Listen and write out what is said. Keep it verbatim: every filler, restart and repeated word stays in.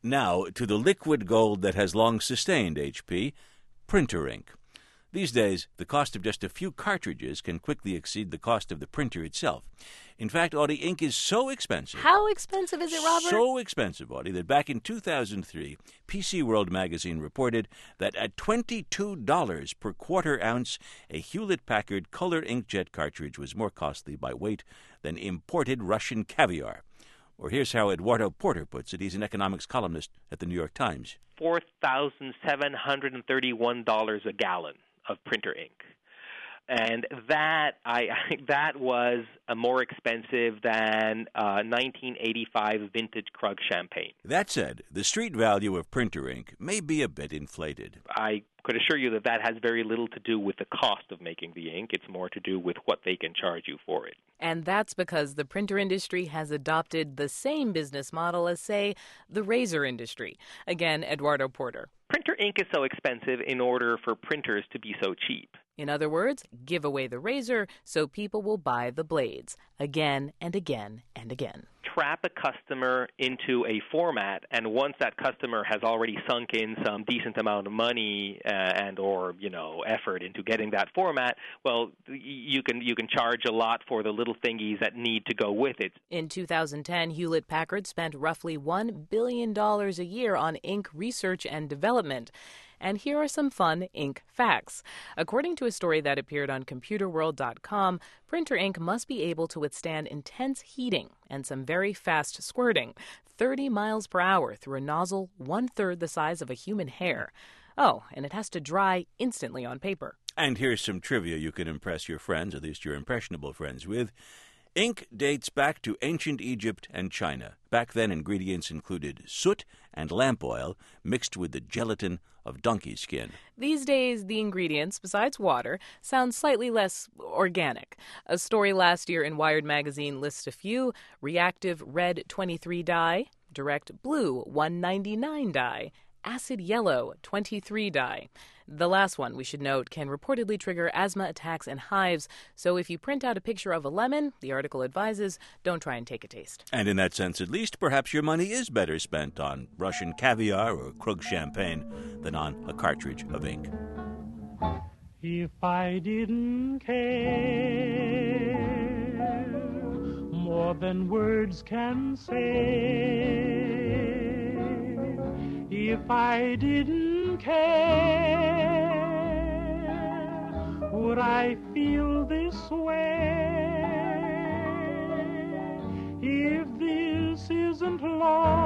Now to the liquid gold that has long sustained H P, printer ink. These days, the cost of just a few cartridges can quickly exceed the cost of the printer itself. In fact, Audie, ink is so expensive. How expensive is it, Robert? So expensive, Audie, that back in two thousand three, P C World magazine reported that at twenty-two dollars per quarter ounce, a Hewlett-Packard color inkjet cartridge was more costly by weight than imported Russian caviar. Or here's how Eduardo Porter puts it. He's an economics columnist at the New York Times. four thousand seven hundred thirty-one dollars a gallon of printer ink. And that I that was uh, more expensive than uh, nineteen eighty-five vintage Krug champagne. That said, the street value of printer ink may be a bit inflated. I could assure you that that has very little to do with the cost of making the ink. It's more to do with what they can charge you for it. And that's because the printer industry has adopted the same business model as, say, the razor industry. Again, Eduardo Porter. Printer ink is so expensive in order for printers to be so cheap. In other words, give away the razor so people will buy the blades again and again and again. Trap a customer into a format, and once that customer has already sunk in some decent amount of money uh, and or you know effort into getting that format, well, you can you can charge a lot for the little thingies that need to go with it. In two thousand ten, Hewlett-Packard spent roughly one billion dollars a year on ink research and development. And here are some fun ink facts. According to a story that appeared on computer world dot com, printer ink must be able to withstand intense heating and some very fast squirting, thirty miles per hour through a nozzle one-third the size of a human hair. Oh, and it has to dry instantly on paper. And here's some trivia you can impress your friends, at least your impressionable friends, with. Ink dates back to ancient Egypt and China. Back then, ingredients included soot and lamp oil mixed with the gelatin of donkey skin. These days, the ingredients, besides water, sound slightly less organic. A story last year in Wired magazine lists a few: reactive red twenty-three dye, direct blue one ninety-nine dye, acid yellow twenty-three dye. The last one, we should note, can reportedly trigger asthma attacks and hives, so if you print out a picture of a lemon, the article advises, don't try and take a taste. And in that sense, at least, perhaps your money is better spent on Russian caviar or Krug champagne than on a cartridge of ink. If I didn't care more than words can say, if I didn't care, would I feel this way? If this isn't love,